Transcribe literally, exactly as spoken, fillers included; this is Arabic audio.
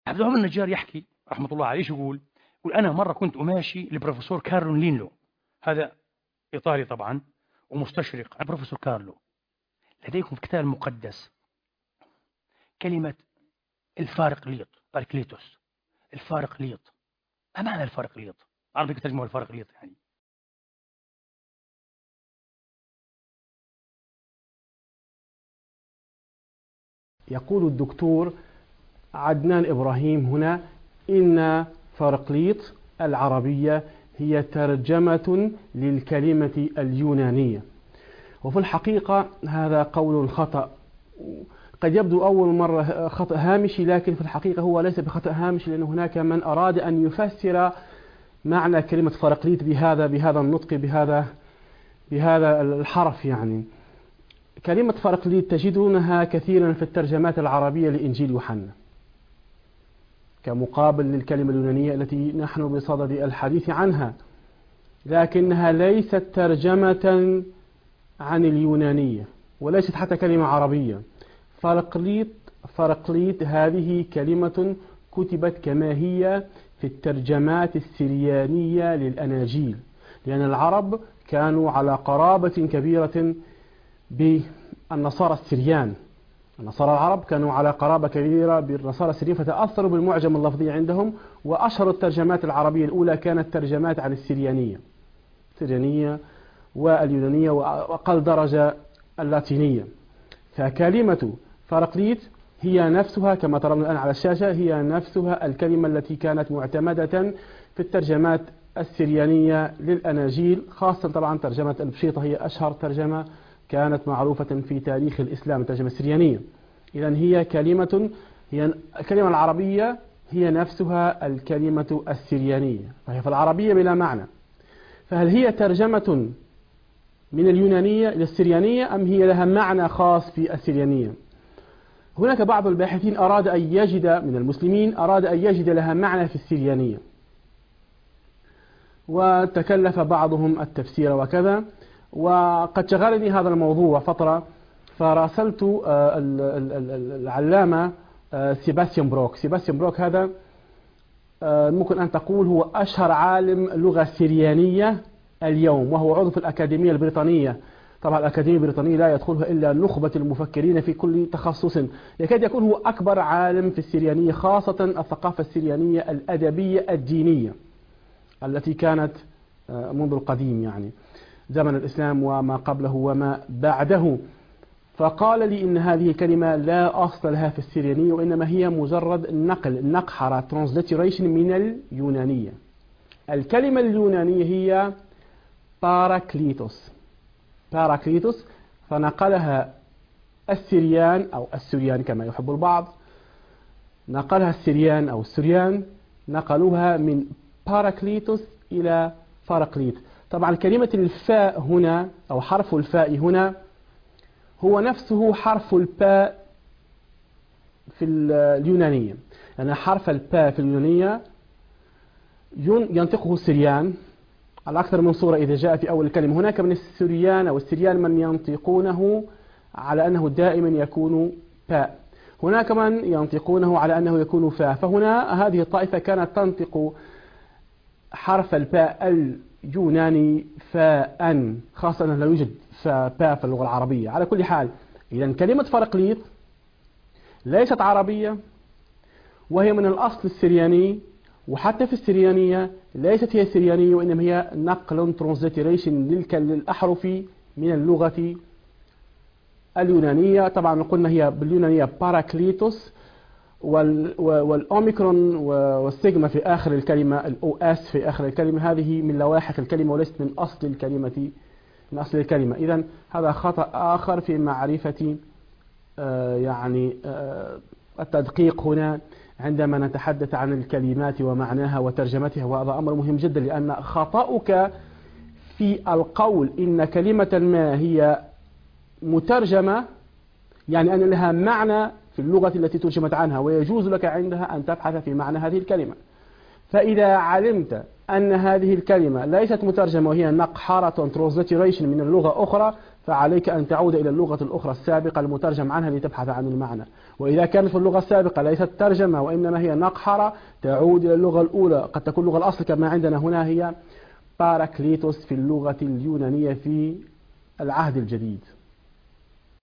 عبد الوهاب النجار يحكي رحمة الله عليه، يقول يقول أنا مرة كنت أماشي لبروفيسور كارلو لينلو، هذا إيطالي طبعا ومستشرق. البروفيسور كارلو، لديكم في الكتاب المقدس كلمة الفارقليط، باركليتوس، الفارقليط، ما معنى الفارقليط؟ عربي ترجمة الفارقليط يعني. يقول الدكتور عدنان إبراهيم هنا إن فارقليط العربية هي ترجمة للكلمة اليونانية، وفي الحقيقة هذا قول خطأ. قد يبدو أول مرة خطأ هامشي، لكن في الحقيقة هو ليس بخطأ هامشي، لأن هناك من أراد أن يفسر معنى كلمة فارقليط بهذا بهذا النطق، بهذا بهذا الحرف. يعني كلمة فارقليط تجدونها كثيرا في الترجمات العربية لإنجيل يوحنا، كمقابل للكلمة اليونانية التي نحن بصدد الحديث عنها، لكنها ليست ترجمة عن اليونانية، وليست حتى كلمة عربية. فارقليط فارقليط هذه كلمة كتبت كما هي في الترجمات السريانية للأناجيل، لأن العرب كانوا على قرابة كبيرة بالنصارى السريان. النصارى العرب كانوا على قرابة كبيرة بالنصارى السريين، فتأثروا بالمعجم اللفظي عندهم، وأشهر الترجمات العربية الأولى كانت ترجمات عن السريانية السريانية واليونانية، وأقل درجة اللاتينية. فكلمة فارقليط هي نفسها كما ترون الآن على الشاشة، هي نفسها الكلمة التي كانت معتمدة في الترجمات السريانية للأناجيل، خاصة طبعا ترجمة البشيطة هي أشهر ترجمة كانت معروفة في تاريخ الإسلام، الترجمة السريانية. إذن هي كلمة، هي الكلمة العربية هي نفسها الكلمة السريانية، فهي في العربية بلا معنى. فهل هي ترجمة من اليونانية إلى السريانية أم هي لها معنى خاص في السريانية؟ هناك بعض الباحثين أراد أن يجد من المسلمين أراد أن يجد لها معنى في السريانية، وتكلف بعضهم التفسير وكذا، وقد شغلني هذا الموضوع فترة، فراسلت العلامة سيباستيان بروك. سيباستيان بروك هذا ممكن أن تقول هو أشهر عالم لغة سريانية اليوم، وهو عضو في الأكاديمية البريطانية. طبعا الأكاديمية البريطانية لا يدخلها إلا نخبة المفكرين في كل تخصص، يكاد يكون هو أكبر عالم في السريانية، خاصة الثقافة السريانية الأدبية الدينية التي كانت منذ القديم، يعني زمن الإسلام وما قبله وما بعده. فقال لي إن هذه الكلمة لا أصل لها في السريانية، وإنما هي مجرد نقل نقحرة transliteration من اليونانية. الكلمة اليونانية هي باراكليتوس باراكليتوس فنقلها السريان أو السريان كما يحب البعض، نقلها السريان أو السريان نقلوها من باراكليتوس إلى فارقليط. طبعا كلمة الفاء هنا أو حرف الفاء هنا هو نفسه حرف الباء في اليونانية، لأن يعني حرف الباء في اليونانية ينطقه السريان على أكثر من صورة إذا جاء في أول الكلمة. هناك من السريان أو السريان من ينطقونه على أنه دائما يكون باء، هناك من ينطقونه على أنه يكون فاء. فهنا هذه الطائفة كانت تنطق حرف الباء اليوناني فاء، خاصة أنه لا يوجد باء في اللغة العربية. على كل حال، إذا كلمة فارقليط ليست عربية، وهي من الأصل السرياني، وحتى في السريانية ليست هي سريانية، وإنما هي نقل ترانزليتريشن للأحرف من اللغة اليونانية. طبعا قلنا هي باليونانية باراكليتوس، والأوميكرون والسيجما في آخر الكلمة، الأو اس في آخر الكلمة، هذه من لواحق الكلمة وليست من أصل الكلمة من أصل الكلمة. إذن هذا خطأ آخر في معرفة آه يعني آه التدقيق هنا عندما نتحدث عن الكلمات ومعناها وترجمتها، وهذا أمر مهم جدا، لأن خطأك في القول إن كلمة ما هي مترجمة يعني أن لها معنى في اللغة التي ترجمت عنها، ويجوز لك عندها أن تبحث في معنى هذه الكلمة. فإذا علمت أن هذه الكلمة ليست مترجمة وهي نقحرة transliteration من اللغة أخرى، فعليك أن تعود إلى اللغة الأخرى السابقة المترجم عنها لتبحث عن المعنى. وإذا كانت في اللغة السابقة ليست ترجمة وإنما هي نقحرة، تعود إلى اللغة الأولى، قد تكون اللغة الأصل كما عندنا هنا هي باراكليتوس في اللغة اليونانية في العهد الجديد.